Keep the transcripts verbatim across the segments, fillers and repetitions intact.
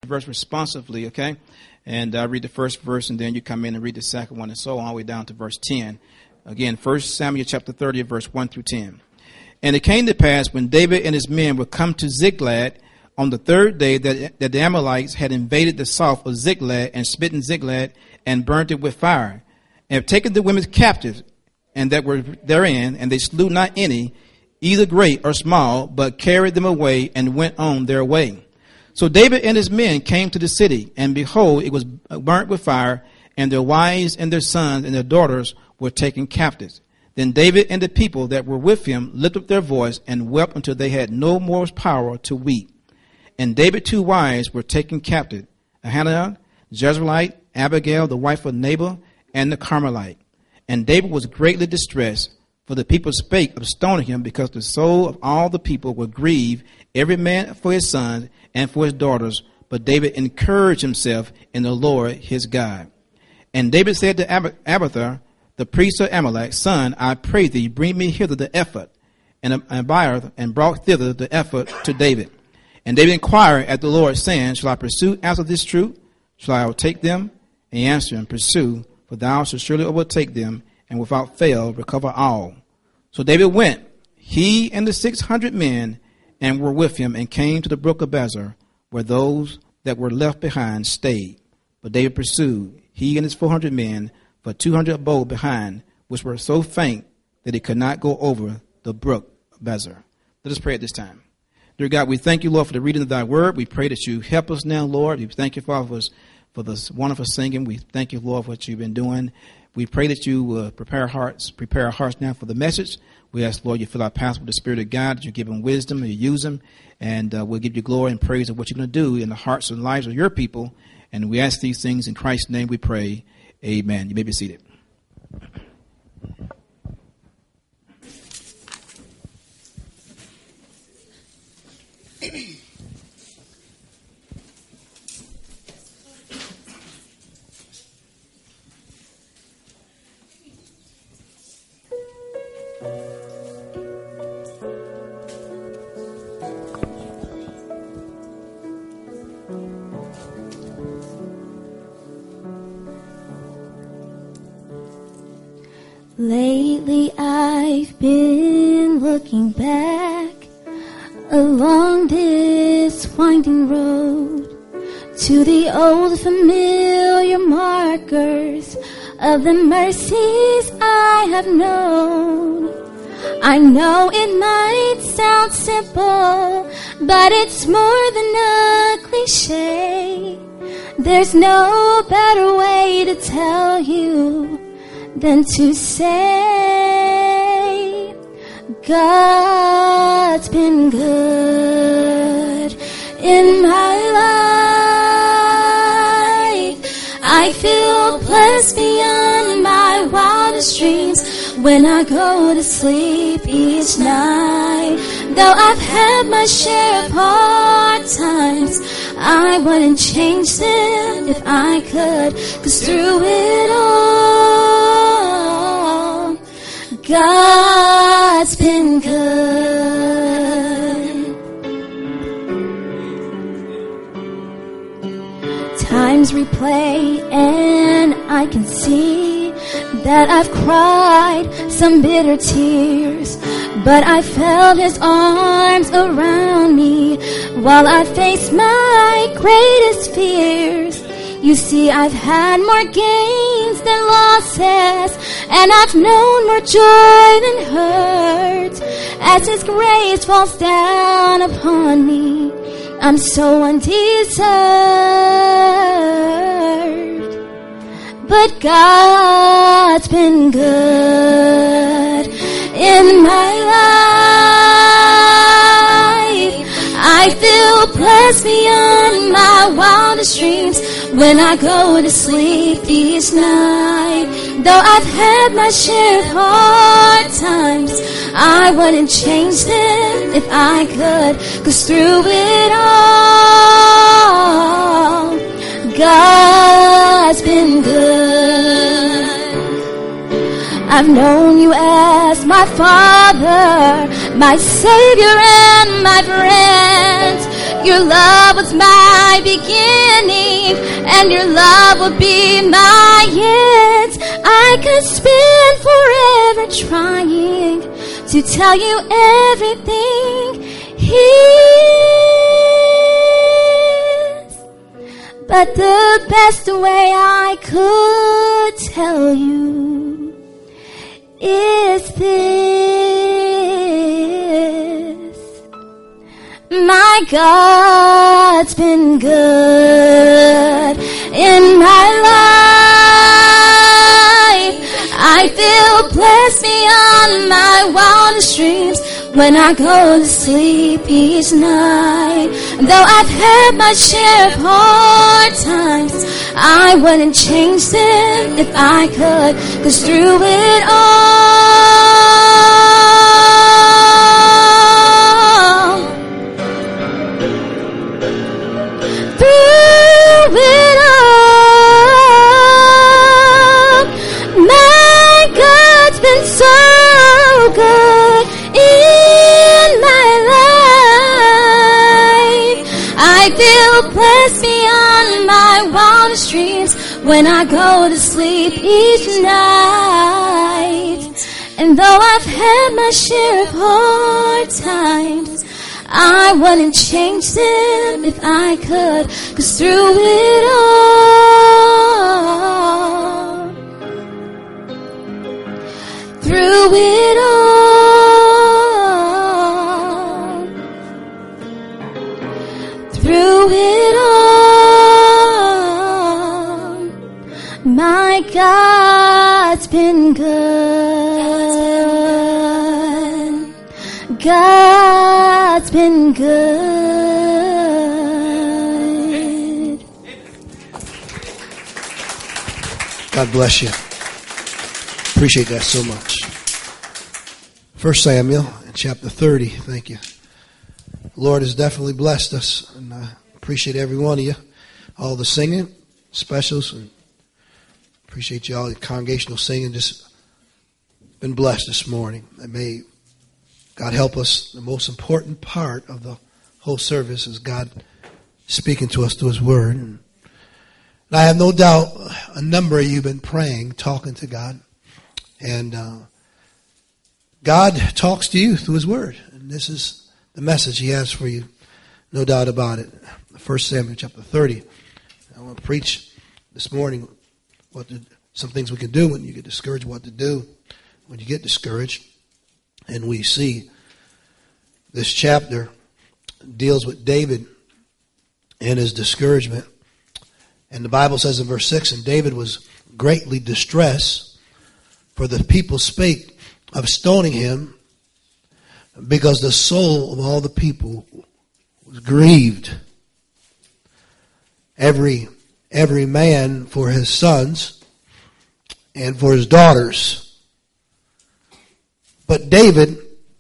verse responsively, okay? And I uh, read the first verse, and then you come in and read the second one, and so on, all the way down to verse ten. Again, First Samuel chapter thirty, verse one through ten. And it came to pass, when David and his men were come to Ziklag on the third day, that, that the Amalekites had invaded the south of Ziklag, and smitten Ziklag, and burnt it with fire, and have taken the women captives, and that were therein, and they slew not any, either great or small, but carried them away, and went on their way. So David and his men came to the city, and behold, it was burnt with fire, and their wives and their sons and their daughters were taken captives. Then David and the people that were with him lifted up their voice and wept until they had no more power to weep. And David's two wives were taken captive, Ahinoam, Jezreelite, Abigail, the wife of Nabal, and the Carmelite. And David was greatly distressed, for the people spake of stoning him, because the soul of all the people were grieved, every man for his sons and for his daughters. But David encouraged himself in the Lord his God. And David said to Ab- Abiathar, the priest of Amalek, son, I pray thee, bring me hither the ephod. And Abiathar and brought thither the ephod to David. And David inquired at the Lord, saying, shall I pursue after this troop? Shall I overtake them? And he answered him, pursue, for thou shalt surely overtake them, and without fail recover all. So David went, he and the six hundred men, and were with him, and came to the brook of Bezor, where those that were left behind stayed. But David pursued, he and his four hundred men, for two hundred abode behind, which were so faint that he could not go over the brook of Bezor. Let us pray at this time. Dear God, we thank you, Lord, for the reading of thy word. We pray that you help us now, Lord. We thank you, Father, for us, for this wonderful singing. We thank you, Lord, for what you've been doing. We pray that you uh, prepare our hearts, prepare our hearts now for the message. We ask, Lord, you fill our paths with the Spirit of God, that you give him wisdom, and you use him, and uh, we'll give you glory and praise of what you're going to do in the hearts and lives of your people. And we ask these things in Christ's name we pray. Amen. You may be seated. Lately I've been looking back along this winding road to the old familiar markers of the mercies I have known. I know it might sound simple, but it's more than a cliche. There's no better way to tell you than to say, God's been good in my life. I feel blessed beyond my wildest dreams when I go to sleep each night. Though I've had my share of hard times, I wouldn't change them if I could, 'cause through it all, God's been good. Times replay and I can see that I've cried some bitter tears, but I felt his arms around me while I faced my greatest fears. You see, I've had more gains than losses, and I've known more joy than hurt. As his grace falls down upon me, I'm so undeserved. But God's been good in my life. I feel blessed beyond my wildest dreams when I go to sleep each night. Though I've had my share of hard times, I wouldn't change them if I could, 'cause through it all, God's been good. I've known you as my Father, my Savior and my friend. Your love was my beginning and your love would be my ends. I could spend forever trying to tell you everything is, but the best way I could tell you is this: my God's been good in my life. I feel blessed beyond my wildest dreams when I go to sleep each night. Though I've had my share of hard times, I wouldn't change them if I could, 'cause through it all, through it all, my God's been so good in my life. I feel blessed beyond my wildest dreams when I go to sleep each night. And though I've had my share of hard times, I wouldn't change them if I could, 'cause through it all, through it all, through it all, my God's been good. God's been good. God bless you. Appreciate that so much. First Samuel in chapter thirty. Thank you. The Lord has definitely blessed us, and I appreciate every one of you. All the singing, specials, and appreciate you all, the congregational singing. Just been blessed this morning. And may God help us. The most important part of the whole service is God speaking to us through His Word. And I have no doubt a number of you have been praying, talking to God. And uh, God talks to you through His Word. And this is the message He has for you, no doubt about it. First Samuel chapter thirty. I want to preach this morning what to, some things we can do when you get discouraged, what to do when you get discouraged. And we see this chapter deals with David and his discouragement. And the Bible says in verse six, and David was greatly distressed, for the people spake of stoning him, because the soul of all the people was grieved. Every every man for his sons and for his daughters. But David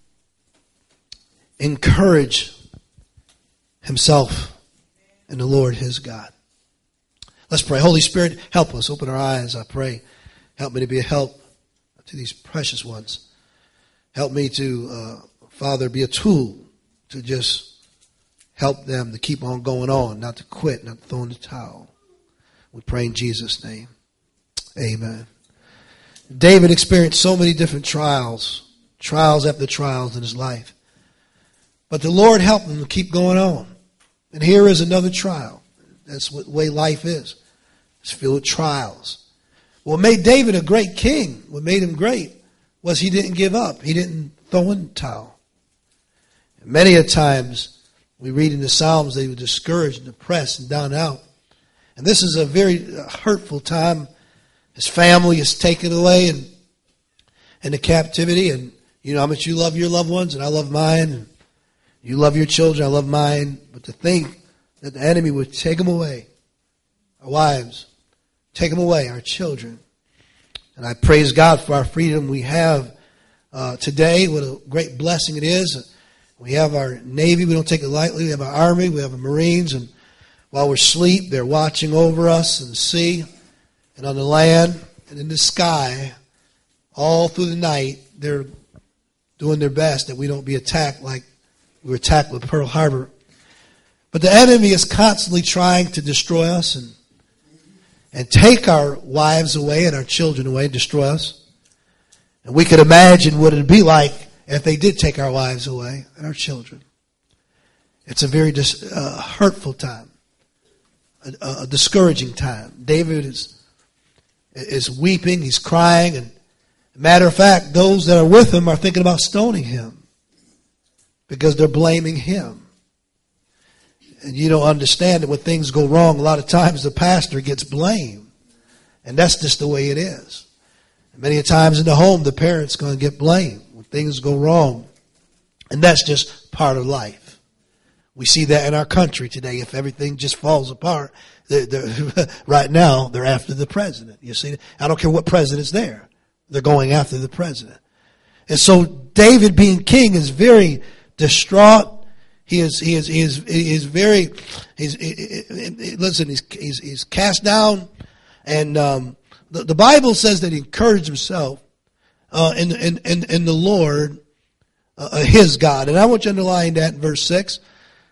encouraged himself in the Lord his God. Let's pray. Holy Spirit, help us. Open our eyes, I pray. Help me to be a help to these precious ones. Help me to, uh, Father, be a tool to just help them to keep on going on, not to quit, not to throw in the towel. We pray in Jesus' name. Amen. David experienced so many different trials, trials after trials in his life. But the Lord helped him to keep going on. And here is another trial. That's what the way life is. It's filled with trials. What made David a great king, what made him great, was he didn't give up. He didn't throw in the towel. And many a times we read in the Psalms they were discouraged and depressed and down and out. And this is a very hurtful time. His family is taken away and into captivity. And you know how much you love your loved ones, and I love mine. And you love your children, I love mine. But to think that the enemy would take them away, our wives, take them away, our children. And I praise God for our freedom we have uh, today. What a great blessing it is. We have our Navy. We don't take it lightly. We have our Army. We have our Marines. And while we're asleep, they're watching over us in the sea and on the land and in the sky. All through the night, they're doing their best that we don't be attacked like we were attacked with Pearl Harbor. But the enemy is constantly trying to destroy us and and take our wives away and our children away and destroy us. And we could imagine what it would be like if they did take our wives away and our children. It's a very dis- uh, hurtful time, a, a discouraging time. David is is weeping, he's crying, and matter of fact, those that are with him are thinking about stoning him because they're blaming him. And you don't understand that when things go wrong, a lot of times the pastor gets blamed. And that's just the way it is. And many times in the home, the parent's going to get blamed when things go wrong. And that's just part of life. We see that in our country today. If everything just falls apart, they're, they're, right now, they're after the president. You see, I don't care what president's there. They're going after the president. And so David being king is very distraught. He is, he is, he is, he is very, he's, he, he, listen, he's, he's, he's cast down. And, um, the, the Bible says that he encouraged himself, uh, in, in, in, in the Lord, uh, his God. And I want you to underline that in verse six.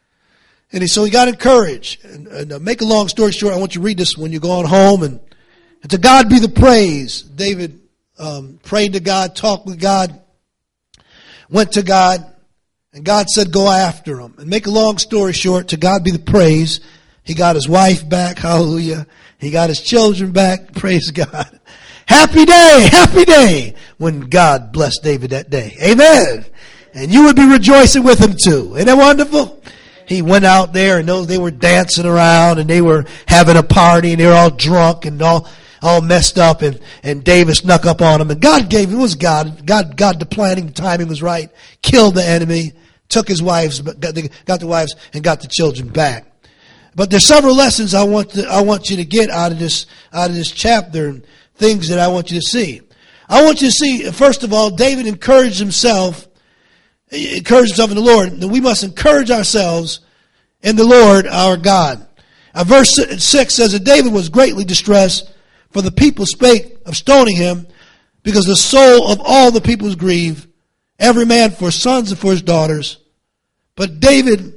And he, so he got encouraged. And, and uh, make a long story short, I want you to read this when you're going home. And, and to God be the praise. David, um, prayed to God, talked with God, went to God. And God said, go after him. And make a long story short, to God be the praise. He got his wife back. Hallelujah. He got his children back. Praise God. Happy day. Happy day when God blessed David that day. Amen. And you would be rejoicing with him too. Isn't that wonderful? He went out there and those, they were dancing around and they were having a party and they were all drunk and all, all messed up, and, and David snuck up on him. And God gave him, it was God. God, God, the planning, the timing was right. Killed the enemy. Took his wives, got the, got the wives and got the children back. But there's several lessons I want to, I want you to get out of this, out of this chapter, and things that I want you to see. I want you to see, first of all, David encouraged himself, encouraged himself in the Lord. And we must encourage ourselves in the Lord our God. Uh, verse six says that David was greatly distressed, for the people spake of stoning him, because the soul of all the people was grieved, every man for his sons and for his daughters. But David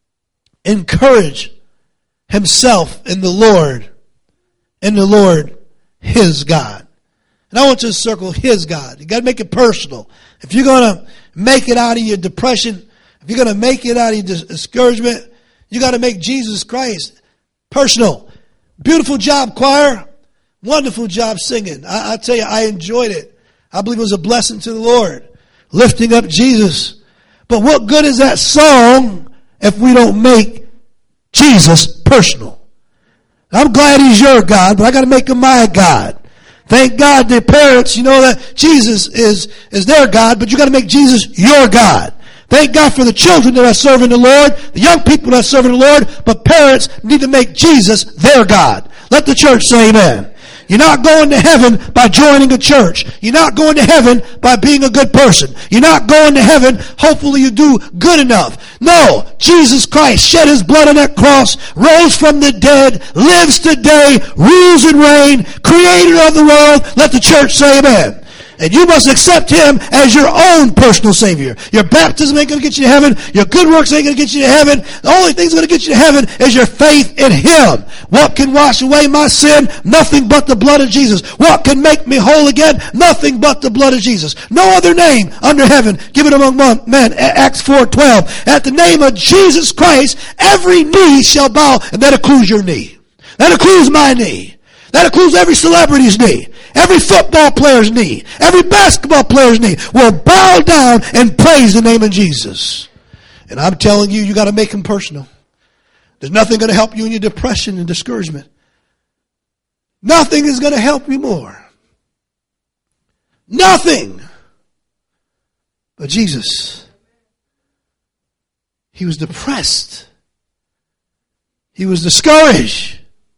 encouraged himself in the Lord, in the Lord his God. And I want you to circle his God. You got to make it personal. If you're going to make it out of your depression, if you're going to make it out of your discouragement, you got to make Jesus Christ personal. Beautiful job, choir. Wonderful job singing. I, I tell you, I enjoyed it. I believe it was a blessing to the Lord. Lifting up Jesus. But what good is that song if we don't make Jesus personal? I'm glad he's your God, but I got to make him my God. Thank God their parents, you know that Jesus is, is their God, but you got to make Jesus your God. Thank God for the children that are serving the Lord, the young people that are serving the Lord, but parents need to make Jesus their God. Let the church say amen. You're not going to heaven by joining a church. You're not going to heaven by being a good person. You're not going to heaven, hopefully you do good enough. No, Jesus Christ shed his blood on that cross, rose from the dead, lives today, rules and reigns, creator of the world. Let the church say amen. And you must accept him as your own personal Savior. Your baptism ain't going to get you to heaven. Your good works ain't going to get you to heaven. The only thing that's going to get you to heaven is your faith in him. What can wash away my sin? Nothing but the blood of Jesus. What can make me whole again? Nothing but the blood of Jesus. No other name under heaven given among men. Acts four twelve. At the name of Jesus Christ, every knee shall bow. And that includes your knee. That includes my knee. That includes every celebrity's knee. Every football player's knee, every basketball player's knee will bow down and praise the name of Jesus. And I'm telling you, you got to make him personal. There's nothing going to help you in your depression and discouragement. Nothing is going to help you more. Nothing. But Jesus, he was depressed. He was discouraged.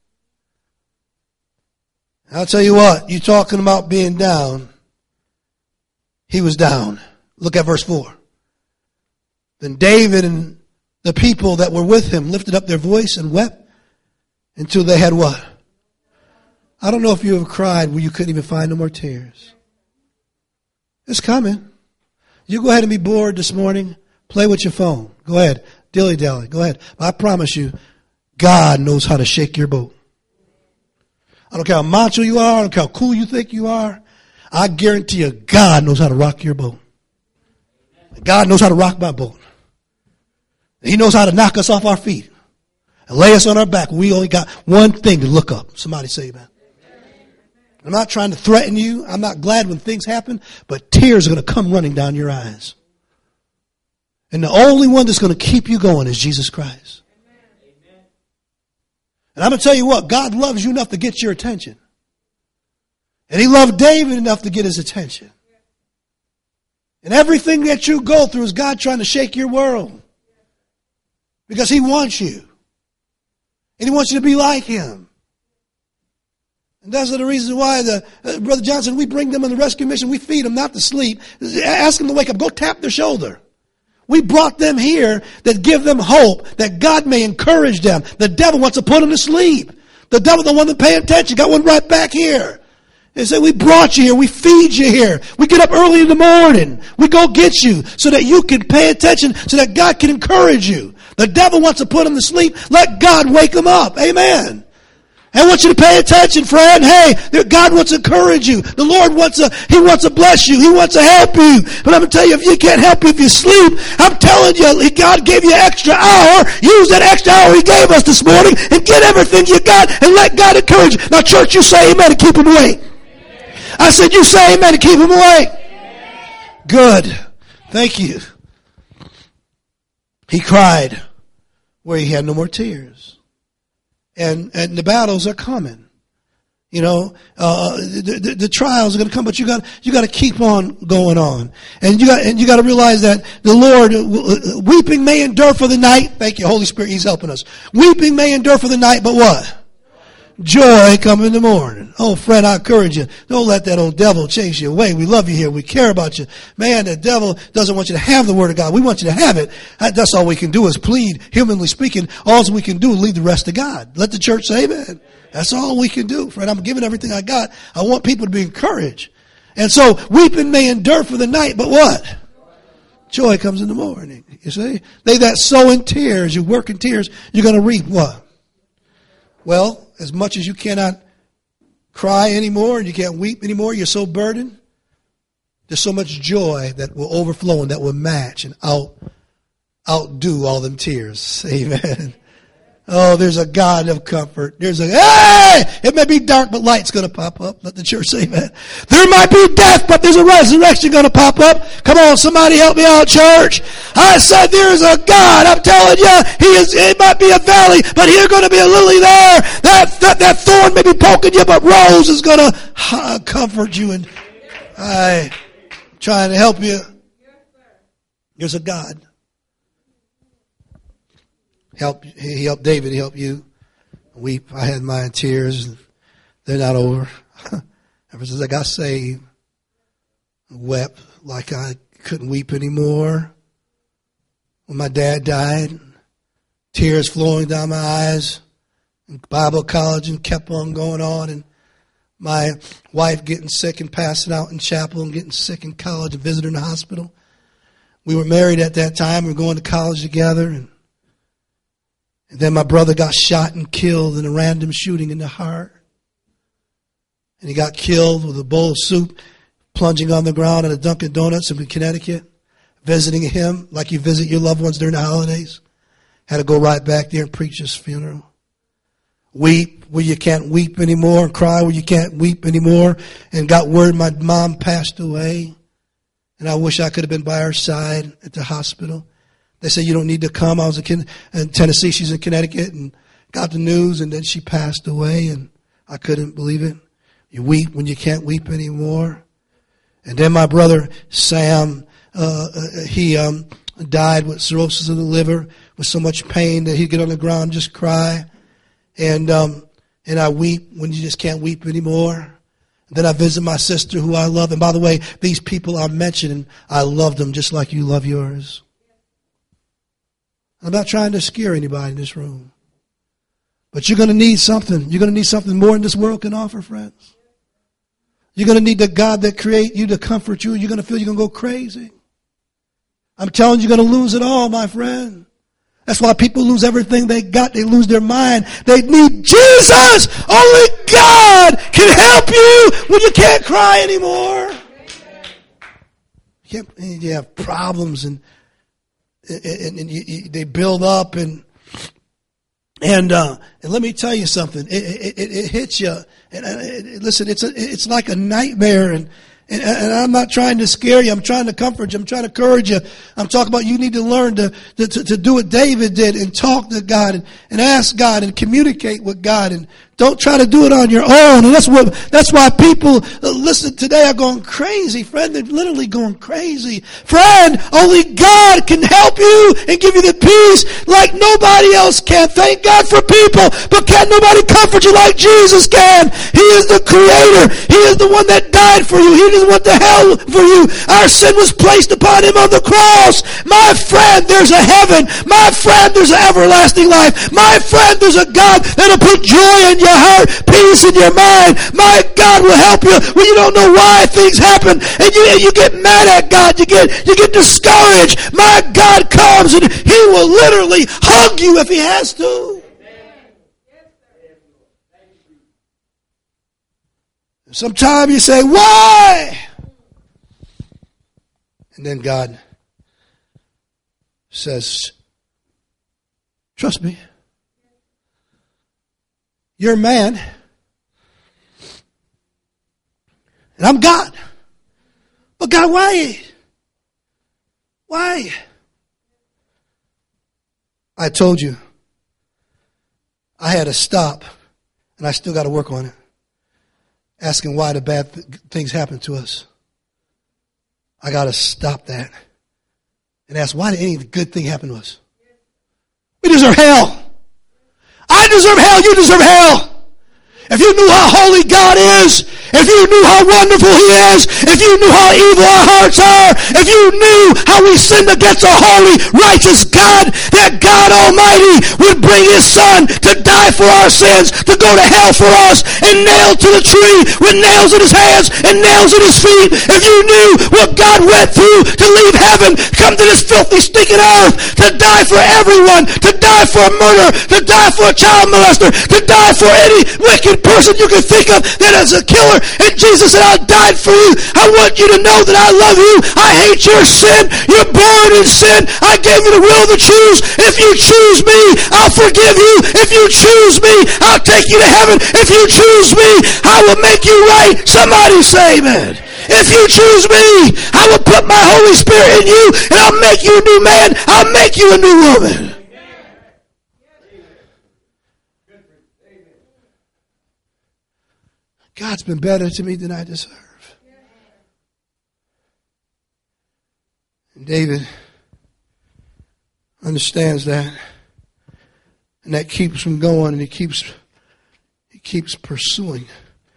I'll tell you what, you talking about being down. He was down. Look at verse four. Then David and the people that were with him lifted up their voice and wept until they had what? I don't know if you ever cried where you couldn't even find no more tears. It's coming. You go ahead and be bored this morning. Play with your phone. Go ahead. Dilly-dally. Go ahead. But I promise you, God knows how to shake your boat. I don't care how macho you are. I don't care how cool you think you are. I guarantee you God knows how to rock your boat. God knows how to rock my boat. He knows how to knock us off our feet and lay us on our back. We only got one thing to look up. Somebody say amen. I'm not trying to threaten you. I'm not glad when things happen, but tears are going to come running down your eyes. And the only one that's going to keep you going is Jesus Christ. And I'm going to tell you what, God loves you enough to get your attention. And he loved David enough to get his attention. And everything that you go through is God trying to shake your world. Because he wants you. And he wants you to be like him. And that's the reason why the uh, Brother Johnson, we bring them on the rescue mission. We feed them not to sleep. Ask them to wake up. Go tap their shoulder. We brought them here that give them hope, that God may encourage them. The devil wants to put them to sleep. The devil don't want them to pay attention. Got one right back here. They say, we brought you here. We feed you here. We get up early in the morning. We go get you so that you can pay attention, so that God can encourage you. The devil wants to put them to sleep. Let God wake them up. Amen. I want you to pay attention, friend. Hey, God wants to encourage you. The Lord wants to, He wants to bless you. He wants to help you. But I'm going to tell you, if you can't help you if you sleep, I'm telling you, God gave you an extra hour. Use that extra hour He gave us this morning and get everything you got and let God encourage you. Now, church, you say amen and keep Him awake. I said, you say amen and keep Him awake. Good. Thank you. He cried where he had no more tears. And and the battles are coming. You know, uh, the, the, the trials are going to come, but you got you got to keep on going on, and you got and you got to realize that the Lord, uh, weeping may endure for the night. Thank you, Holy Spirit, He's helping us. Weeping may endure for the night, but what? Joy come in the morning. Oh, friend, I encourage you. Don't let that old devil chase you away. We love you here. We care about you. Man, the devil doesn't want you to have the Word of God. We want you to have it. That's all we can do is plead. Humanly speaking, all we can do is lead the rest to God. Let the church say amen. That's all we can do, friend. I'm giving everything I got. I want people to be encouraged. And so, weeping may endure for the night, but what? Joy comes in the morning. You see? They that sow in tears, you work in tears, you're going to reap what? Well, as much as you cannot cry anymore and you can't weep anymore, you're so burdened, there's so much joy that will overflow and that will match and out outdo all them tears. Amen. Oh, there's a God of comfort. There's a, hey! It may be dark, but light's going to pop up. Let the church say amen. There might be death, but there's a resurrection going to pop up. Come on, somebody help me out, church. I said there's a God. I'm telling you, He is, it might be a valley, but He's going to be a lily there. That, that, that thorn may be poking you, but Rose is going to uh, comfort you and I trying to help you. There's a God. Help, he helped David, he helped you. Weep. I had my tears. They're not over. Ever since I got saved, I wept like I couldn't weep anymore. When my dad died, tears flowing down my eyes. In Bible college and kept on going on. And my wife getting sick and passing out in chapel and getting sick in college and visiting the hospital. We were married at that time. We were going to college together. And And then my brother got shot and killed in a random shooting in the heart. And he got killed with a bowl of soup, plunging on the ground at a Dunkin' Donuts in Connecticut, visiting him like you visit your loved ones during the holidays. Had to go right back there and preach his funeral. Weep where you can't weep anymore and cry where you can't weep anymore. And got word my mom passed away. And I wish I could have been by her side at the hospital. They said, you don't need to come. I was in Tennessee. She's in Connecticut and got the news. And then she passed away and I couldn't believe it. You weep when you can't weep anymore. And then my brother, Sam, uh, he um, died with cirrhosis of the liver with so much pain that he'd get on the ground and just cry. And, um, and I weep when you just can't weep anymore. And then I visit my sister who I love. And by the way, these people I'm mentioning, I love them just like you love yours. I'm not trying to scare anybody in this room. But you're going to need something. You're going to need something more than this world can offer, friends. You're going to need the God that created you to comfort you. You're going to feel you're going to go crazy. I'm telling you, you're going to lose it all, my friend. That's why people lose everything they got. They lose their mind. They need Jesus. Only God can help you when you can't cry anymore. You, can't, you have problems and and, and you, you, they build up and and uh, and let me tell you something. It, it, it, it hits you. And uh, listen, it's a, it's like a nightmare. And. And, and I'm not trying to scare you. I'm trying to comfort you. I'm trying to encourage you. I'm talking about you need to learn to, to, to do what David did and talk to God and, and ask God and communicate with God and don't try to do it on your own. And that's what, that's why people, uh, listen, today are going crazy. Friend, they're literally going crazy. Friend, only God can help you and give you the peace like nobody else can. Thank God for people, but can't nobody comfort you like Jesus can. He is the creator. He is the one that died for you. He didn't want the hell for you. Our sin was placed upon him on the cross. My friend, there's a heaven. My friend, there's an everlasting life. My friend, there's a God that'll put joy in your heart, peace in your mind. My God will help you when you don't know why things happen, and you you get mad at God. You get you get discouraged. My God comes and he will literally hug you if he has to. Sometimes you say, why? And then God says, trust me. You're man. And I'm God. But God, why? Why? I told you. I had to stop. And I still got to work on it. Asking why the bad th- things happen to us. I got to stop that. And ask, why did any good thing happen to us? We deserve hell. I deserve hell. You deserve hell. If you knew how holy God is, if you knew how wonderful he is, if you knew how evil our hearts are, if you knew how we sinned against a holy, righteous God, that God Almighty would bring his son to die for our sins, to go to hell for us, and nailed to the tree with nails in his hands and nails in his feet. If you knew what God went through to leave heaven, come to this filthy, stinking earth, to die for everyone, to die for a murderer, to die for a child molester, to die for any wicked person you can think of that is a killer, and Jesus said, I died for you. I want you to know that I love you. I hate your sin. You're born in sin. I gave you the will to choose. If you choose me, I'll forgive you. If you choose me, I'll take you to heaven. If you choose me, I will make you right. Somebody say amen. If you choose me, I will put my Holy Spirit in you, and I'll make you a new man. I'll make you a new woman. God's been better to me than I deserve. And David understands that. And that keeps him going, and he keeps he keeps pursuing.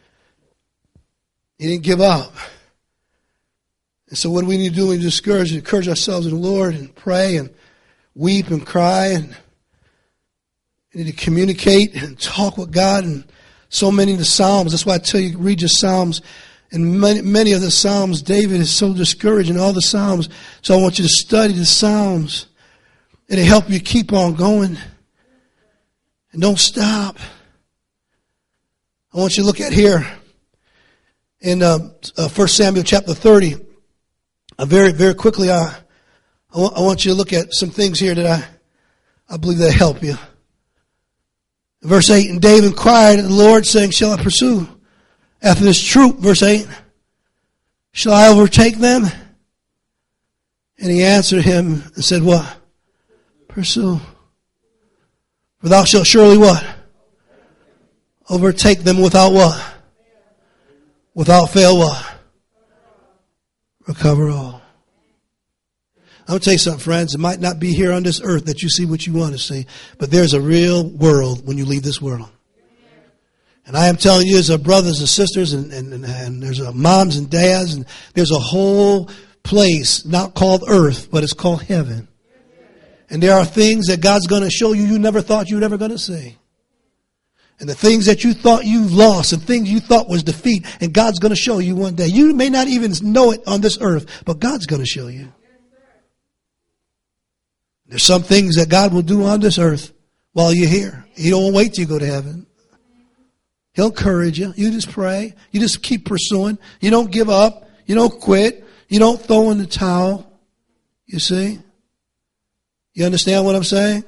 He didn't give up. And so what do we need to do? We need to discourage, encourage ourselves in the Lord and pray and weep and cry, and we need to communicate and talk with God. And so many of the Psalms, that's why I tell you, read your Psalms. And many, many of the Psalms, David is so discouraged in all the Psalms. So I want you to study the Psalms. It'll help you keep on going. And don't stop. I want you to look at here in uh, uh, First Samuel chapter thirty. Uh, very, very quickly, I, I, w- I want you to look at some things here that I, I believe that help you. Verse eight, and David inquired of the Lord, saying, shall I pursue after this troop? Verse eight, shall I overtake them? And he answered him and said, what? Pursue. For thou shalt surely what? Overtake them without what? Without fail what? Recover all. I'm going to tell you something, friends. It might not be here on this earth that you see what you want to see, but there's a real world when you leave this world. And I am telling you, as our brothers and sisters, and, and, and, and there's a moms and dads, and there's a whole place not called earth, but it's called heaven. And there are things that God's going to show you you never thought you were ever going to see. And the things that you thought you lost and things you thought was defeat, and God's going to show you one day. You may not even know it on this earth, but God's going to show you. There's some things that God will do on this earth while you're here. He don't wait till you go to heaven. He'll encourage you. You just pray. You just keep pursuing. You don't give up. You don't quit. You don't throw in the towel. You see? You understand what I'm saying?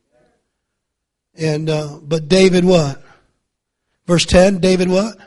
And uh, but David what? Verse ten, David what?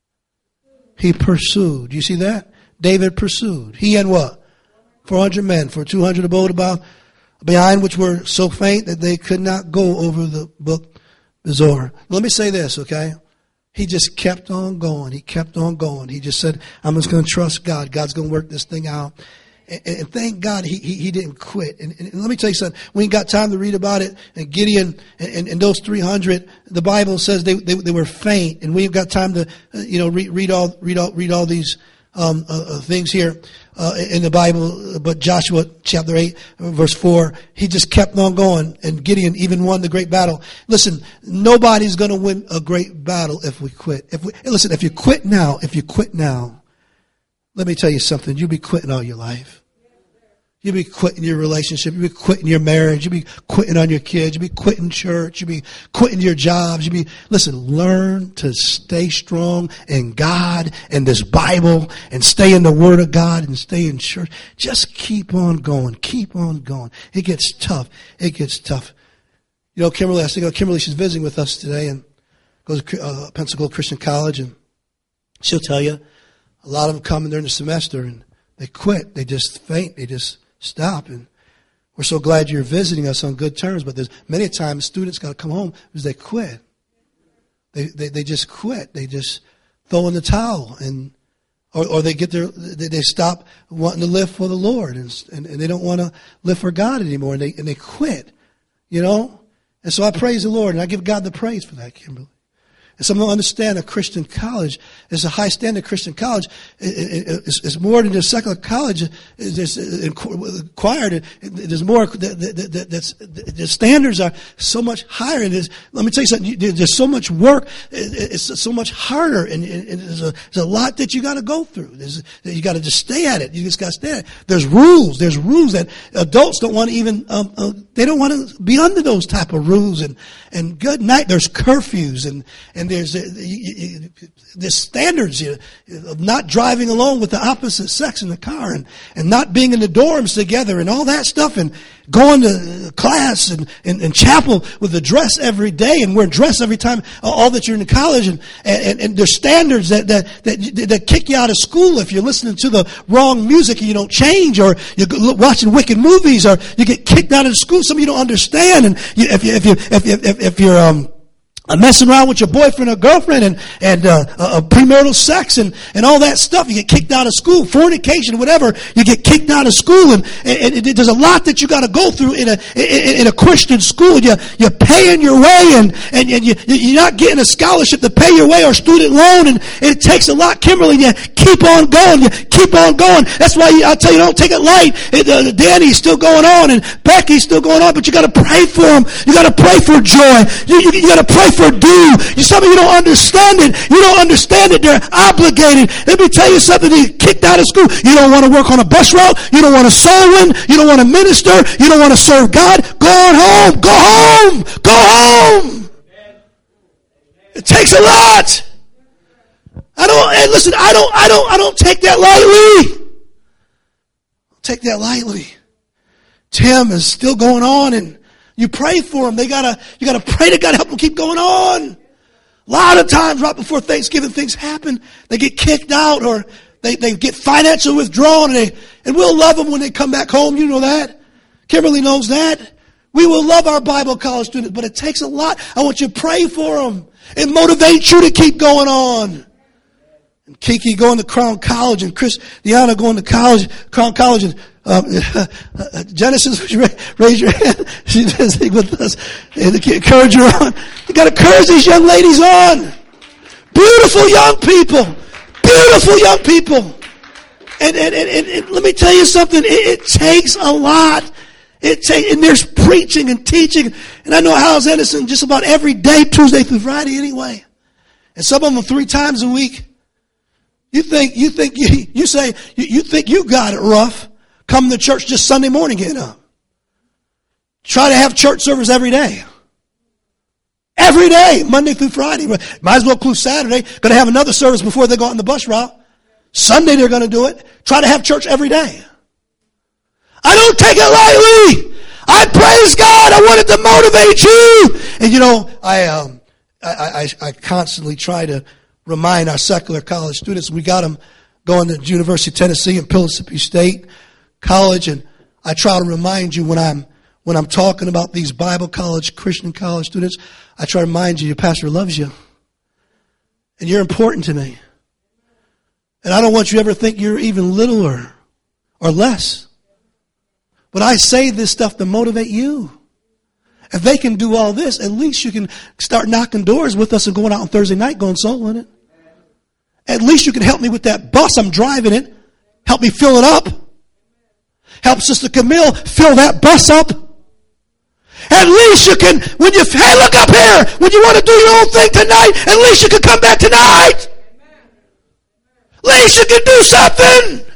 He pursued. You see that? David pursued. He had what? four hundred men. For two hundred abode about behind, which were so faint that they could not go over the book Bezor. Let me say this, okay? He just kept on going. He kept on going. He just said, I'm just going to trust God. God's going to work this thing out. And, and thank God he, he, he didn't quit. And, and let me tell you something. We ain't got time to read about it. And Gideon and, and, and those three hundred, the Bible says they, they, they were faint. And we ain't got time to, uh, you know, read, read all, read all, read all these, um, uh, uh, things here, uh, in the Bible. But Joshua chapter eight, verse four, he just kept on going. And Gideon even won the great battle. Listen, nobody's going to win a great battle if we quit. If we, listen, if you quit now, if you quit now, let me tell you something. You'll be quitting all your life. You'll be quitting your relationship. You'll be quitting your marriage. You'll be quitting on your kids. You'll be quitting church. You'll be quitting your jobs. You'll be, listen, learn to stay strong in God and this Bible and stay in the Word of God and stay in church. Just keep on going. Keep on going. It gets tough. It gets tough. You know, Kimberly, I think Kimberly, she's visiting with us today and goes to uh, Pensacola Christian College, and she'll tell you a lot of them come during the semester and they quit. They just faint. They just stop. And we're so glad you're visiting us on good terms, but there's many times students got to come home because they quit. They, they they just quit. They just throw in the towel, and or, or they get their they, they stop wanting to live for the Lord, and, and and they don't want to live for God anymore, and they and they quit. You know, and so I praise the Lord, and I give God the praise for that, Kimberly. And some don't understand a Christian college is a high standard Christian college. It's more than just secular college. It's required. There's more. That's the standards are so much higher. And let me tell you something. There's so much work. It's so much harder, and there's a, there's a lot that you got to go through. There's, you got to just stay at it. You just got to stay at it. There's rules. There's rules that adults don't want to even. Um, uh, they don't want to be under those type of rules. And and good night. There's curfews and and. And there's uh, the standards you know, of not driving alone with the opposite sex in the car, and, and not being in the dorms together, and all that stuff, and going to class and, and, and chapel with a dress every day, and wear dress every time, all that you're in college, and, and, and there's standards that, that, that, that kick you out of school if you're listening to the wrong music and you don't change, or you're watching wicked movies, or you get kicked out of school. Some of you don't understand, and you, if you, if you, if you, if, if you're, um, messing around with your boyfriend or girlfriend and, and, uh, uh, premarital sex and, and all that stuff, you get kicked out of school. Fornication, whatever, you get kicked out of school. And, and, and there's a lot that you gotta go through in a, in, in a Christian school. You, you're paying your way, and, and, and you, you're not getting a scholarship to pay your way or student loan, and it takes a lot, Kimberly. You keep on going. You keep on going. That's why I tell you, don't take it light. It, uh, Danny's still going on, and Becky's still going on, but you gotta pray for them. You gotta pray for joy. You, you, you gotta pray for due. You, some of you don't understand it. You don't understand it. They're obligated. Let me tell you something. They kicked out of school. You don't want to work on a bus route. You don't want to soul win. You don't want to minister. You don't want to serve God. Go on home. Go home. Go home. It takes a lot. I don't, and listen, I don't, I don't, I don't take that lightly. Don't take that lightly. Tim is still going on, and you pray for them. They gotta, you gotta pray to God to help them keep going on. A lot of times right before Thanksgiving things happen. They get kicked out, or they, they get financially withdrawn, and they, and we'll love them when they come back home. You know that. Kimberly knows that. We will love our Bible college students, but it takes a lot. I want you to pray for them. It motivates you to keep going on. And Kiki going to Crown College, and Chris Deanna going to college, Crown College, and Um, uh, Genesis, would you raise your hand? She's visiting with us. And encourage her on. You got to encourage these young ladies on. Beautiful young people. Beautiful young people. And, and, and, and, and let me tell you something. It, it takes a lot. It takes, and there's preaching and teaching. And I know Howell's Edison just about every day, Tuesday through Friday anyway. And some of them three times a week. You think, you think, you, you say, you, you think you got it rough. Come to church just Sunday morning getting up. Try to have church service every day. Every day, Monday through Friday. Might as well include Saturday. Going to have another service before they go on the bus route. Sunday they're going to do it. Try to have church every day. I don't take it lightly. I praise God. I wanted to motivate you. And you know, I, um, I, I, I constantly try to remind our secular college students. We got them going to the University of Tennessee and Mississippi State College, and I try to remind you when I'm when I'm talking about these Bible college, Christian college students, I try to remind you your pastor loves you, and you're important to me, and I don't want you to ever think you're even littler or less. But I say this stuff to motivate you. If they can do all this, at least you can start knocking doors with us and going out on Thursday night going soul in it. At least you can help me with that bus. I'm driving it. Help me fill it up. Help Sister Camille fill that bus up. At least you can, when you, hey, look up here. When you want to do your own thing tonight, at least you can come back tonight. At least you can do something.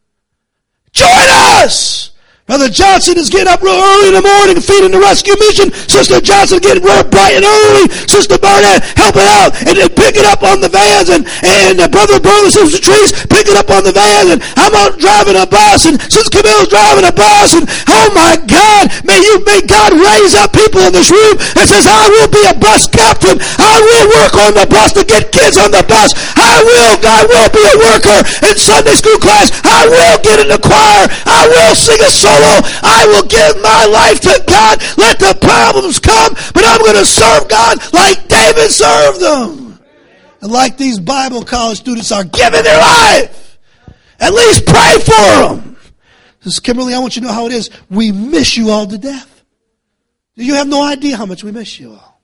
Join us. Brother Johnson is getting up real early in the morning feeding the rescue mission. Sister Johnson getting real bright and early. Sister Burnett helping out and then picking up on the vans. And, and Brother Burley, Sister Trees picking up on the vans. And I'm out driving a bus. And Sister Camille's driving a bus. And oh my God, may you, may God raise up people in this room that says, I will be a bus captain. I will work on the bus to get kids on the bus. I will, I will be a worker in Sunday school class. I will get in the choir. I will sing a song. I will give my life to God. Let the problems come, but I'm going to serve God like David served them. And like these Bible college students are giving their life. At least pray for them. Says, Kimberly, I want you to know how it is. We miss you all to death. You have no idea how much we miss you all.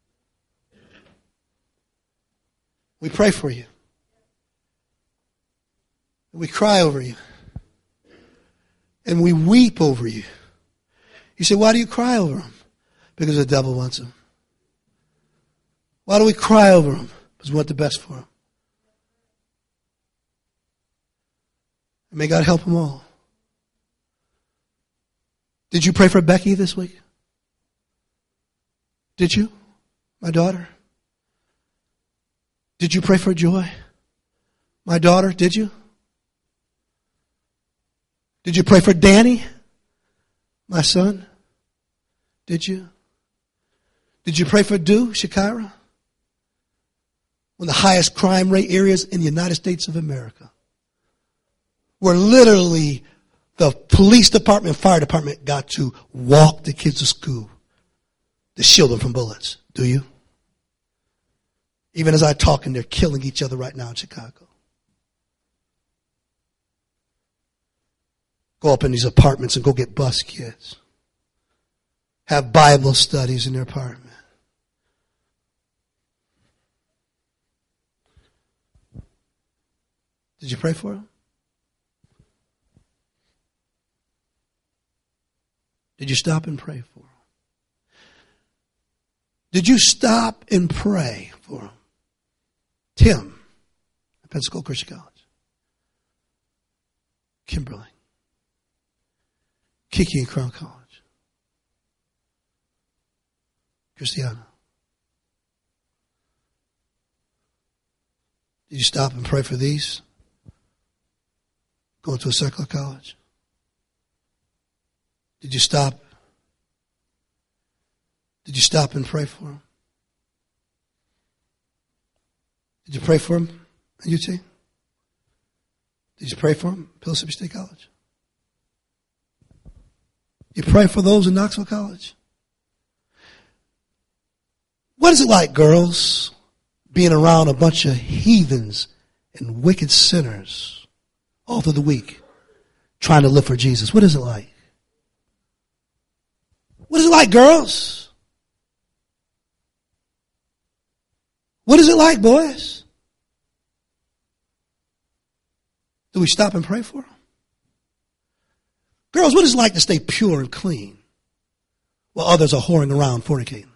We pray for you. We cry over you. And we weep over you. You say, why do you cry over them? Because the devil wants them. Why do we cry over them? Because we want the best for them. And may God help them all. Did you pray for Becky this week? Did you? My daughter? Did you pray for Joy? My daughter, did you? Did you pray for Danny, my son? Did you? Did you pray for Du, Shakira? One of the highest crime rate areas in the United States of America. Where literally the police department and fire department got to walk the kids to school to shield them from bullets. Do you? Even as I talk, and they're killing each other right now in Chicago. Go up in these apartments and go get bus kids. Have Bible studies in their apartment. Did you pray for them? Did you stop and pray for them? Did you stop and pray for them? Tim at Pensacola Christian College. Kimberly. Kiki in Crown College. Christiana. Did you stop and pray for these? Going to a secular college? Did you stop? Did you stop and pray for them? Did you pray for them at U T? Did you pray for them at Mississippi State College? You pray for those in Knoxville College? What is it like, girls, being around a bunch of heathens and wicked sinners all through the week trying to live for Jesus? What is it like? What is it like, girls? What is it like, boys? Do we stop and pray for them? Girls, what is it like to stay pure and clean while others are whoring around, fornicating?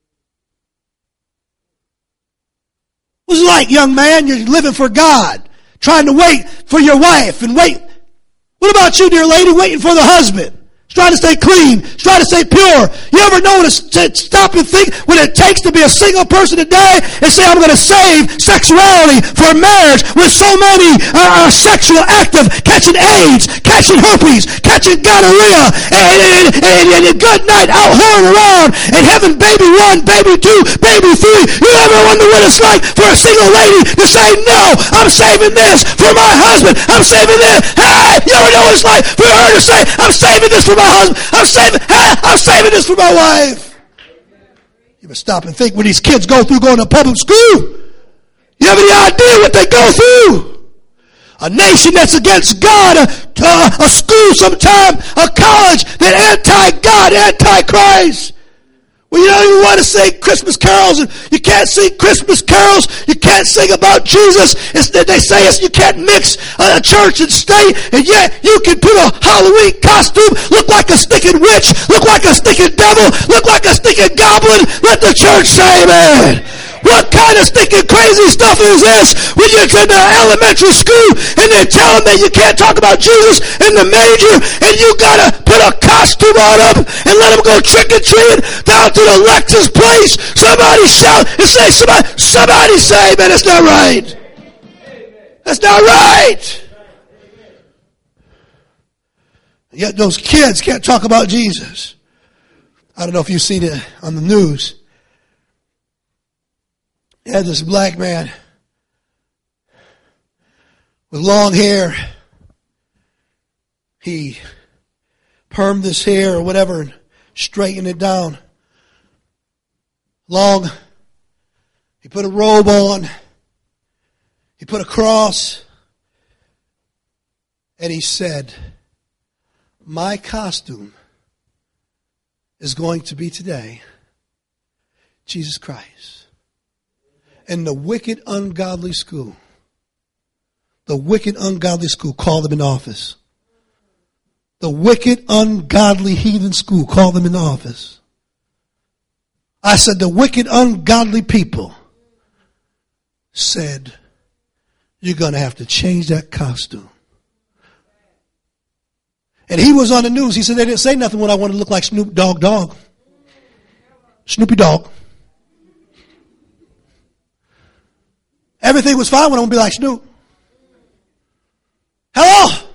What's it like, young man? You're living for God, trying to wait for your wife and wait. What about you, dear lady, waiting for the husband? trying to stay clean, trying to stay pure. You ever know when to stop and think what it takes to be a single person today and say, I'm going to save sexuality for marriage with so many uh, are sexual active, catching AIDS, catching herpes, catching gonorrhea, and, and, and, and, and good night out whoring around and having baby one, baby two, baby three. You ever wonder what it's like for a single lady to say, no, I'm saving this for my husband. I'm saving this. Hey, you ever know what it's like for her to say, I'm saving this for my husband. I'm saving, hey, I'm saving this for my wife. You ever stop and think when these kids go through going to public school? You have any idea what they go through? A nation that's against God, a, a, a school sometime, a college that anti-God, anti-Christ. Well, you don't even want to sing Christmas carols. And you can't sing Christmas carols. You can't sing about Jesus. It's, they say it's, you can't mix a church and state. And yet you can put a Halloween costume, look like a stinking witch, look like a stinking devil, look like a stinking goblin. Let the church say amen. What kind of stinking crazy stuff is this when you're in the elementary school and they tell them that you can't talk about Jesus in the manger and you gotta put a costume on them and let them go trick-or-treating down to the Lexus place? Somebody shout and say, somebody, somebody say, man, that's not right. That's not right. Yet those kids can't talk about Jesus. I don't know if you've seen it on the news. You had this black man with long hair. He permed his hair or whatever and straightened it down. Long. He put a robe on. He put a cross. And he said, my costume is going to be today Jesus Christ. And the wicked, ungodly school, the wicked, ungodly school called them in office. The wicked, ungodly, heathen school called them in office. I said the wicked, ungodly people said, you're going to have to change that costume. And he was on the news. He said they didn't say nothing when I wanted to look like Snoop Dogg Dog. Snoopy Dogg. Everything was fine when I want to be like Snoop. Hello?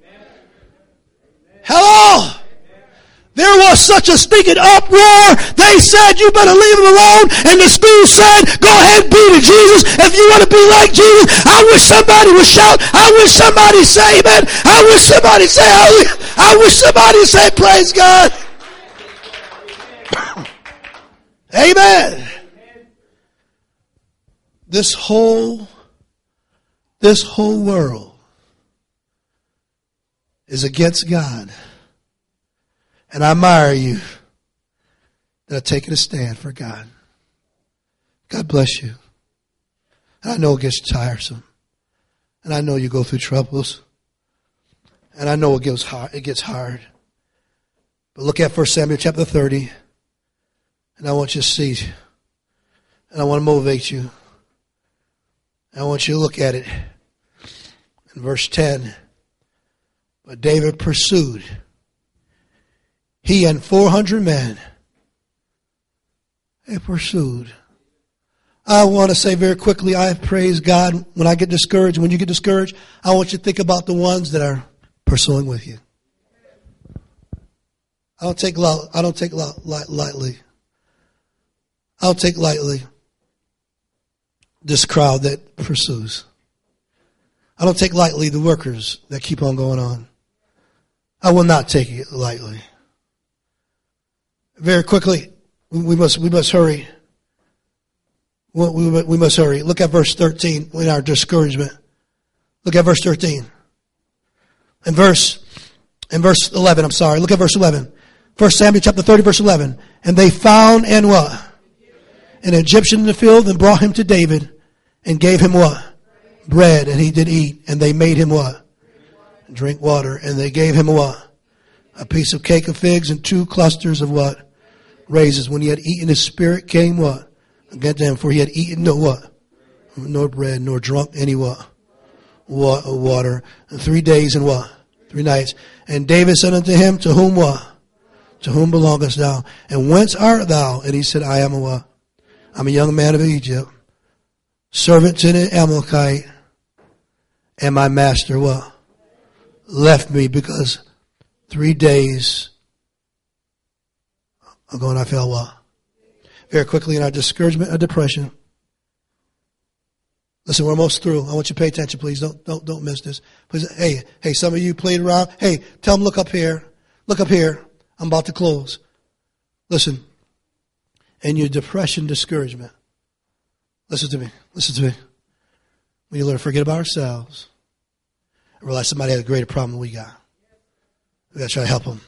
Hello? There was such a stinking uproar. They said, you better leave him alone. And the school said, go ahead and be to Jesus. If you want to be like Jesus, I wish somebody would shout. I wish somebody say amen. I wish somebody say hallelujah. I wish somebody say praise God. Amen. This whole, this whole world is against God. And I admire you that are taking a stand for God. God bless you. And I know it gets tiresome. And I know you go through troubles. And I know it gets hard. It gets hard. But look at First Samuel chapter thirty. And I want you to see. And I want to motivate you. I want you to look at it in verse ten. But David pursued, he and four hundred men, they pursued. I want to say very quickly, I praise God when I get discouraged. When you get discouraged, I want you to think about the ones that are pursuing with you. I don't take I don't take lightly. I don't take lightly this crowd that pursues. I don't take lightly the workers that keep on going on. I will not take it lightly. Very quickly, we must we must hurry. We, we must hurry. Look at verse thirteen in our discouragement. Look at verse thirteen. And verse in verse eleven, I'm sorry. Look at verse eleven. First Samuel chapter thirty, verse eleven. And they found and what? An Egyptian in the field and brought him to David and gave him what? Bread. And he did eat. And they made him what? Drink water. And they gave him what? A piece of cake of figs and two clusters of what? Raisins. When he had eaten, his spirit came what? Against him. For he had eaten no what? Nor bread, nor drunk any what? Water. And three days and what? Three nights. And David said unto him, to whom what? To whom belongest thou? And whence art thou? And he said, I am a what? I'm a young man of Egypt, servant to the Amalekite, and my master what? Left me because three days ago and I fell what? Very quickly in our discouragement or depression. Listen, we're almost through. I want you to pay attention, please. Don't don't don't miss this. Please, hey, hey, some of you played around. Hey, tell them look up here. Look up here. I'm about to close. Listen. In your depression, discouragement. Listen to me. Listen to me. We learn to forget about ourselves. I realize somebody has a greater problem than we got. We got to try to help them.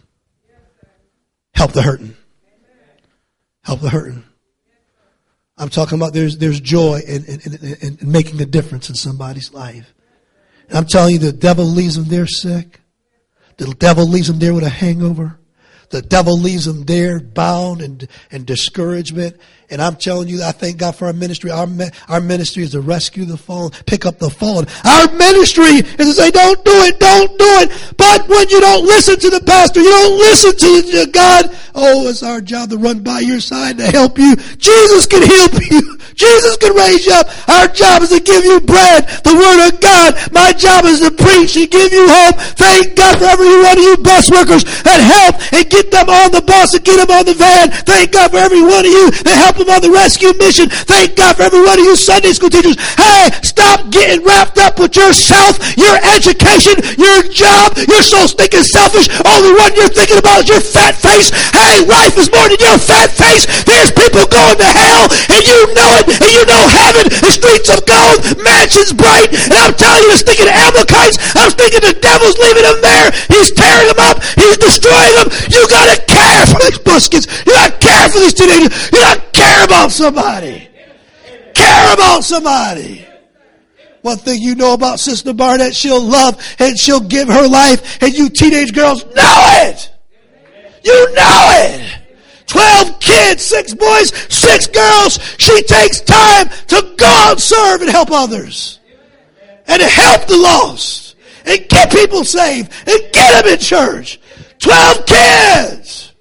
Help the hurting. Help the hurting. I'm talking about there's there's joy in, in, in, in making a difference in somebody's life. And I'm telling you, the devil leaves them there sick. The devil leaves them there with a hangover. The devil leaves them there bound and, and discouragement. And I'm telling you, I thank God for our ministry. Our, our ministry is to rescue the fallen, pick up the fallen. Our ministry is to say, don't do it, don't do it. But when you don't listen to the pastor, you don't listen to God, oh, it's our job to run by your side to help you. Jesus can help you. Jesus can raise you up. Our job is to give you bread, the word of God. My job is to preach and give you hope. Thank God for every one of you bus workers that help and get them on the bus and get them on the van. Thank God for every one of you that help them on the rescue mission. Thank God for every one of you Sunday school teachers. Hey, stop getting wrapped up with yourself, your education, your job. You're so stinking selfish. Only one you're thinking about is your fat face. Hey, life is more than your fat face. There's people going to hell and you know it, and you know heaven, the streets of gold, mansions bright. And I'm telling you, the stinking Amalekites, I'm thinking the devil's leaving them there. He's tearing them up. He's destroying them. You gotta care for these buskets. You gotta care for these teenagers. You gotta care about somebody. Care about somebody. One thing you know about Sister Barnett, she'll love and she'll give her life, and you teenage girls know it. You know it. Twelve kids, six boys, six girls. She takes time to go out and serve and help others. And to help the lost. And get people saved. And get them in church. Twelve kids.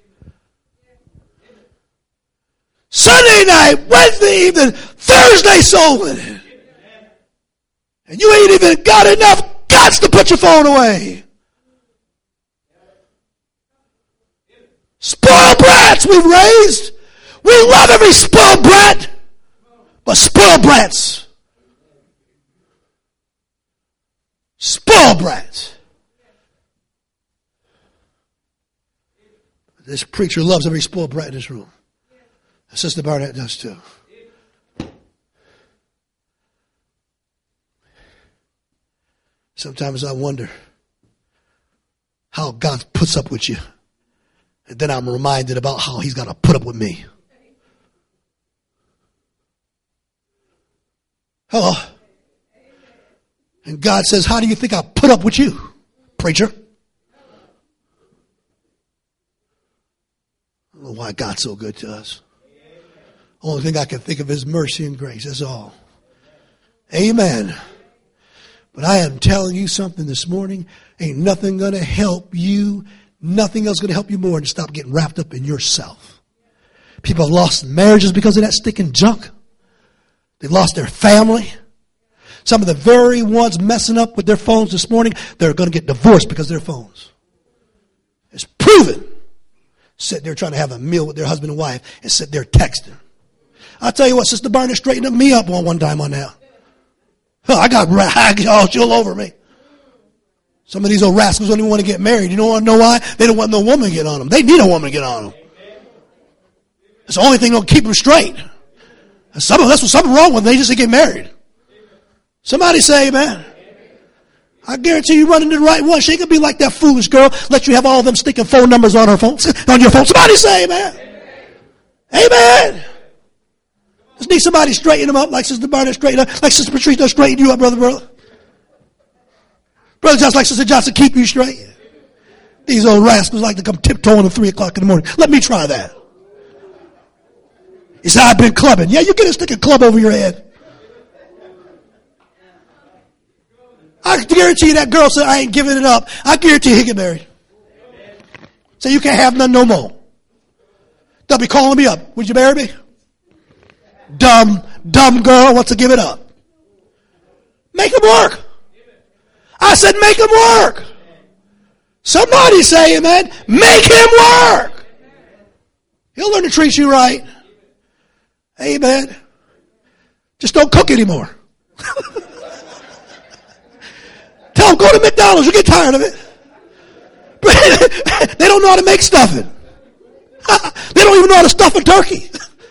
Sunday night, Wednesday evening, Thursday soul winning. And you ain't even got enough guts to put your phone away. Spoiled brats we've raised. We love every spoiled brat. But spoiled brats. Spoiled brats. This preacher loves every spoiled brat in this room. Sister Barnett does too. Sometimes I wonder how God puts up with you. And then I'm reminded about how he's got to put up with me. Hello. And God says, how do you think I put up with you, preacher? I don't know why God's so good to us. Only thing I can think of is mercy and grace. That's all. Amen. But I am telling you something this morning. Ain't nothing going to help you. Nothing else going to help you more than stop getting wrapped up in yourself. People have lost marriages because of that sticking junk. They've lost their family. Some of the very ones messing up with their phones this morning, they're going to get divorced because of their phones. It's proven. Sit there trying to have a meal with their husband and wife and sit there texting. I'll tell you what, Sister Barnett straightened me up one, one time on that. Oh, I got ragged all chill over me. Some of these old rascals don't even want to get married. You don't want to know why? They don't want no woman to get on them. They need a woman to get on them. It's the only thing that'll keep them straight. And some of that's what's something wrong with them. They just get married. Somebody say amen. I guarantee you run into the right one. She could be like that foolish girl. Let you have all of them sticking phone numbers on her phone, on your phone. Somebody say amen. Amen. Just need somebody straighten them up like Sister Barnett straighten up, like Sister Patricia straighten you up, brother, brother. Brother Johnson, like Sister Johnson, keep you straight. These old rascals like to come tiptoeing at three o'clock in the morning. Let me try that. He said, I've been clubbing. Yeah, you get a stick of club over your head. I guarantee you that girl said, I ain't giving it up. I guarantee he'll get married. So you can't have none no more. They'll be calling me up. Would you marry me? Dumb, dumb girl wants to give it up. Make him work. I said make him work. Somebody say amen. Make him work. He'll learn to treat you right. Amen. Just don't cook anymore. Tell him go to McDonald's. You'll get tired of it. They don't know how to make stuffing. They don't even know how to stuff a turkey.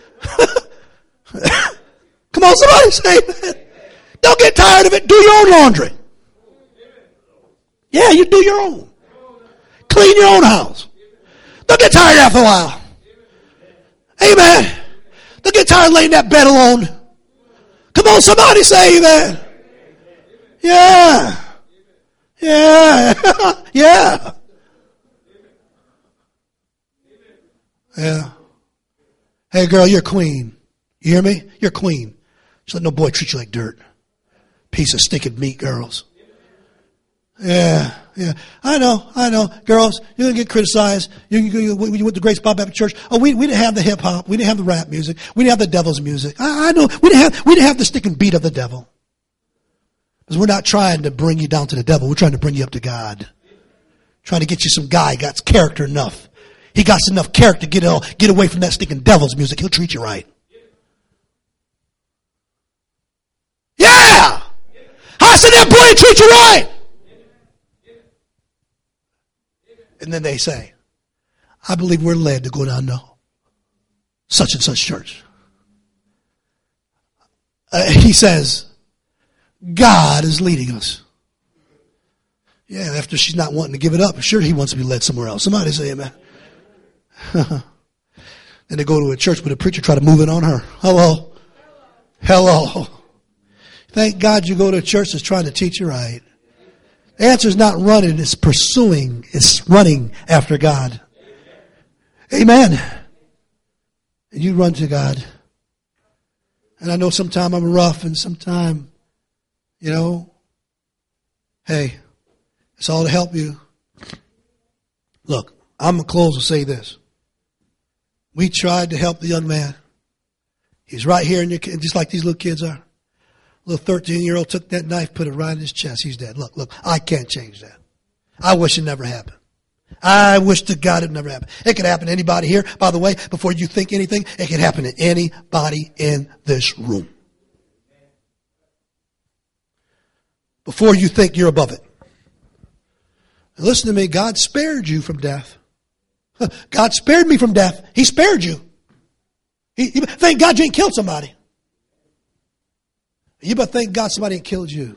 Come on, somebody say amen. Don't get tired of it. Do your own laundry. Yeah, you do your own. Clean your own house. Don't get tired after a while. Amen. Don't get tired laying that bed alone. Come on, somebody say amen. Yeah. Yeah. Yeah. Yeah. Hey girl, you're queen. You hear me? You're queen. Just let no boy treat you like dirt. Piece of stinking meat, girls. Yeah, yeah. I know, I know. Girls, you're going to get criticized. You, you, you, you went to Grace Bob Baptist Church. Oh, we, we didn't have the hip hop. We didn't have the rap music. We didn't have the devil's music. I, I know. We didn't have, we didn't have the sticking beat of the devil. Because we're not trying to bring you down to the devil. We're trying to bring you up to God. Trying to get you some guy got character enough. He got enough character to get, all, get away from that stinking devil's music. He'll treat you right. Yeah! I said that boy will treat you right. And then they say, I believe we're led to go down to such and such church. Uh, he says, God is leading us. Yeah, after she's not wanting to give it up, sure he wants to be led somewhere else. Somebody say amen. Then they go to a church with a preacher try to move it on her. Hello. Hello. Thank God you go to a church that's trying to teach you right. The answer is not running, it's pursuing, it's running after God. Amen. And you run to God. And I know sometimes I'm rough and sometimes, you know, hey, it's all to help you. Look, I'm going to close and say this. We tried to help the young man. He's right here in your, just like these little kids are. Little thirteen-year-old took that knife, put it right in his chest. He's dead. Look, look, I can't change that. I wish it never happened. I wish to God it never happened. It could happen to anybody here. By the way, before you think anything, it could happen to anybody in this room. Before you think you're above it. Now listen to me. God spared you from death. God spared me from death. He spared you. He, he, thank God you ain't killed somebody. You better thank God somebody ain't killed you.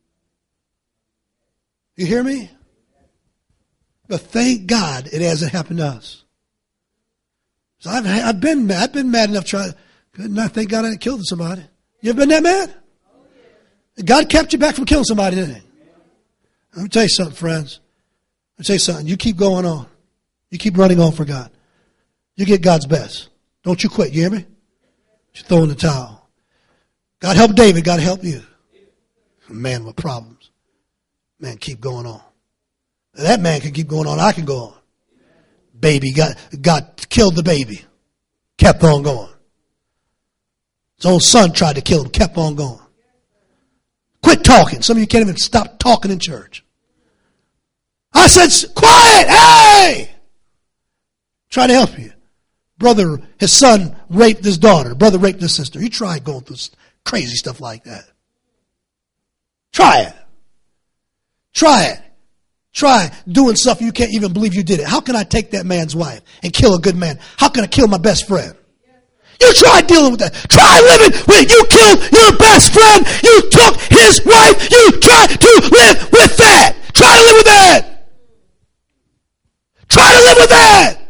You hear me? But thank God it hasn't happened to us. So I've, I've been mad. I've been mad enough to try. Good enough. Thank God I didn't kill somebody. You ever been that mad? God kept you back from killing somebody, didn't he? Let me tell you something, friends. Let me tell you something. You keep going on. You keep running on for God. You get God's best. Don't you quit. You hear me? You throw in the towel. God help David. God help you. Man with problems. Man, keep going on. That man can keep going on. I can go on. Baby got, got killed the baby. Kept on going. His own son tried to kill him. Kept on going. Quit talking. Some of you can't even stop talking in church. I said, quiet. Hey! Try to help you. Brother, his son raped his daughter. Brother raped his sister. He tried going through crazy stuff like that. Try it. Try it. Try doing stuff you can't even believe you did it. How can I take that man's wife and kill a good man? How can I kill my best friend? You try dealing with that. Try living with, you killed your best friend. You took his wife. You try to live with that. Try to live with that. Try to live with that.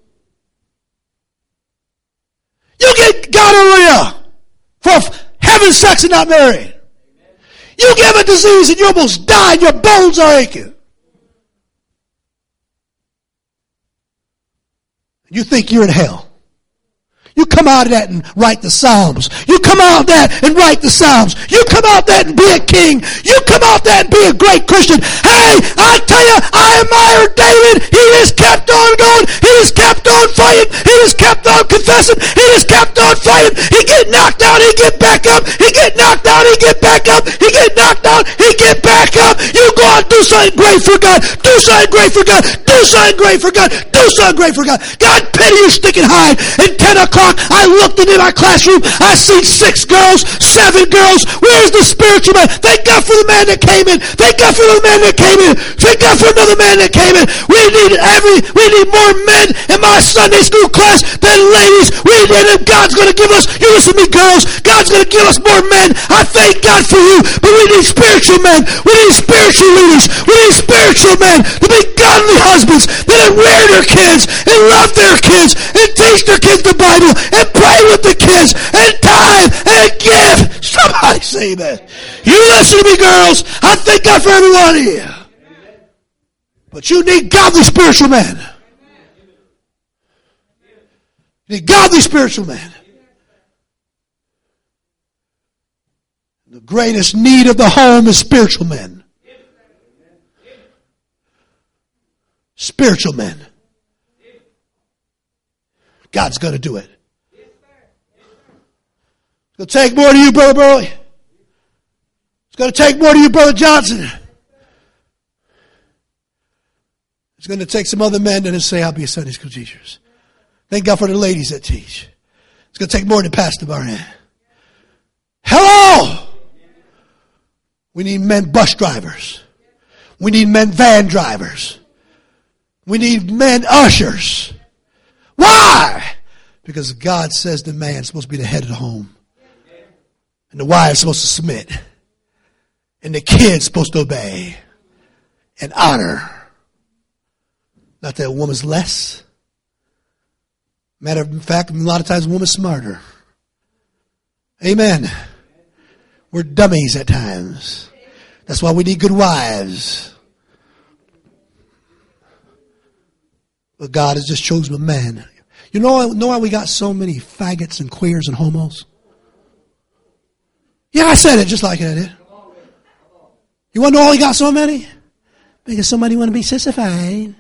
You get gonorrhea for having sex and not married. You get a disease and you almost die and your bones are aching. You think you're in hell. You come out of that and write the Psalms. You come out of that and write the Psalms. You come out of that and be a king. You come out of that and be a great Christian. Hey, I tell you, I admire David. He just kept on going. He just kept on fighting. He just kept on confessing. He just kept on fighting. He get knocked down. He get back up. He get knocked down. He get back up. He get knocked down. He get back up. You go out and do something great for God. Do something great for God. Do something great for God. Do something great for God. God pity you sticking high. At ten o'clock, I looked into my classroom. I seen six girls, seven girls. Where's the spiritual man? Thank God for the man that came in. Thank God for the man that came in. Thank God for another man that came in. We need every, we need more men in my Sunday school class than ladies. We need them. God's going to give us, you listen to me girls, God's going to give us more men. I thank God for you, but we need spiritual men. We need spiritual leaders. We need spiritual men to be godly husbands that rear their kids and love their kids and teach their kids the Bible and pray with the kids and tithe and give. Somebody say that. You listen to me, girls. I thank God for everyone here. But you need godly spiritual men. You need godly spiritual men. The greatest need of the home is spiritual men. Spiritual men. God's going to do it. It's going to take more to you, Brother Burley. It's going to take more to you, Brother Johnson. It's going to take some other men that say, I'll be a Sunday school teacher. Thank God for the ladies that teach. It's going to take more than Pastor Barnett. Hello! We need men bus drivers. We need men van drivers. We need men ushers. Why? Because God says the man's supposed to be the head of the home. And the wife's supposed to submit. And the kid's supposed to obey. And honor. Not that a woman's less. Matter of fact, a lot of times a woman's smarter. Amen. We're dummies at times. That's why we need good wives. But God has just chosen a man. You know, know why we got so many faggots and queers and homos? Yeah, I said it just like I did. You want to know why he got so many? Because somebody want to be sissified.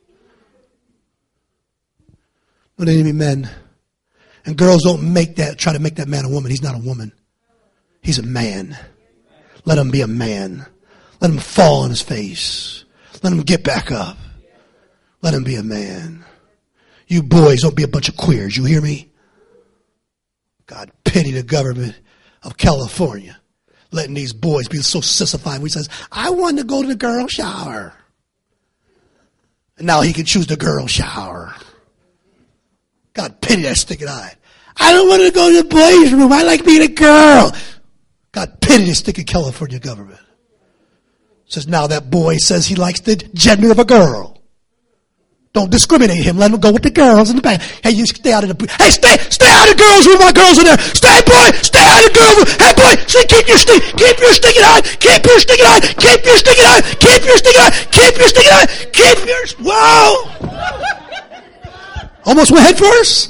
But they need to be men. And girls don't make that, try to make that man a woman. He's not a woman. He's a man. Let him be a man. Let him fall on his face. Let him get back up. Let him be a man. You boys don't be a bunch of queers. You hear me? God pity the government of California. Letting these boys be so sissified. He says, I want to go to the girl shower. And now he can choose the girl shower. God pity that sticky-eyed. I don't want to go to the boys' room. I like being a girl. God pity the sticky California government. Says now that boy says he likes the gender of a girl. Don't discriminate him. Let him go with the girls in the back. Hey, you stay out of the... Hey, stay stay out of the girls' room. My girls in there. Stay, boy. Stay out of the girls' room. Hey, boy. See, keep your stick. Keep your sticking eye. Keep your sticking eye. Keep your sticking eye. Keep your sticking eye. Keep your sticking eye. Keep your... Whoa. Almost went head first.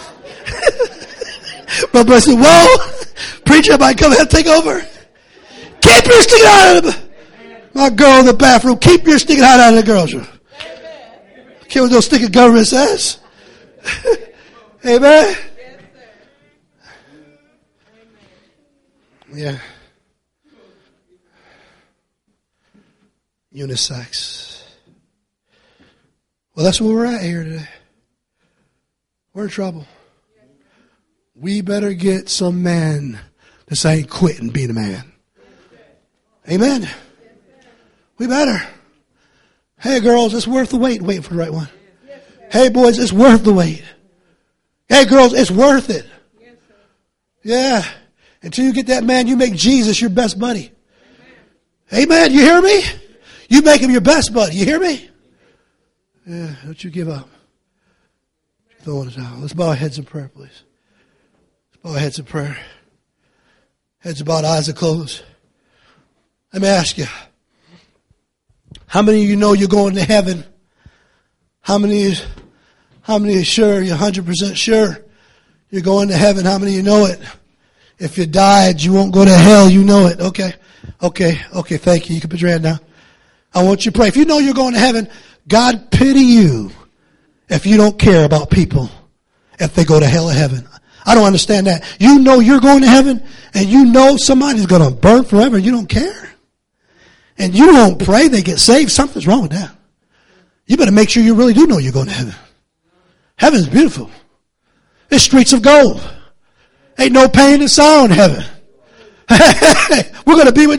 My brother said, whoa. Preacher might come ahead and take over. Keep your sticking eye out of the... My girl in the bathroom. Keep your sticking eye out of the girls' room. Care what those stinking government says. Amen. Yeah. Unisex. Well, that's where we're at here today. We're in trouble. We better get some man that ain't quitting being a man. Amen. We better. Hey, girls, it's worth the wait. Waiting for the right one. Hey, boys, it's worth the wait. Hey, girls, it's worth it. Yeah. Until you get that man, you make Jesus your best buddy. Amen. You hear me? You make him your best buddy. You hear me? Yeah. Don't you give up. Throwing it out. Let's bow our heads in prayer, please. Let's bow our heads in prayer. Heads bowed, eyes are closed. Let me ask you. How many of you know you're going to heaven? How many is, how many is sure, you're one hundred percent sure You're going to heaven. How many of you know it? If you died, you won't go to hell. You know it. Okay. Okay. Okay. Thank you. You can put your hand down. I want you to pray. If you know you're going to heaven, God pity you if you don't care about people if they go to hell or heaven. I don't understand that. You know you're going to heaven and you know somebody's going to burn forever and you don't care. And you don't pray they get saved. Something's wrong with that. You better make sure you really do know you're going to heaven. Heaven's beautiful. It's streets of gold. Ain't no pain and sorrow in heaven. We're going to be with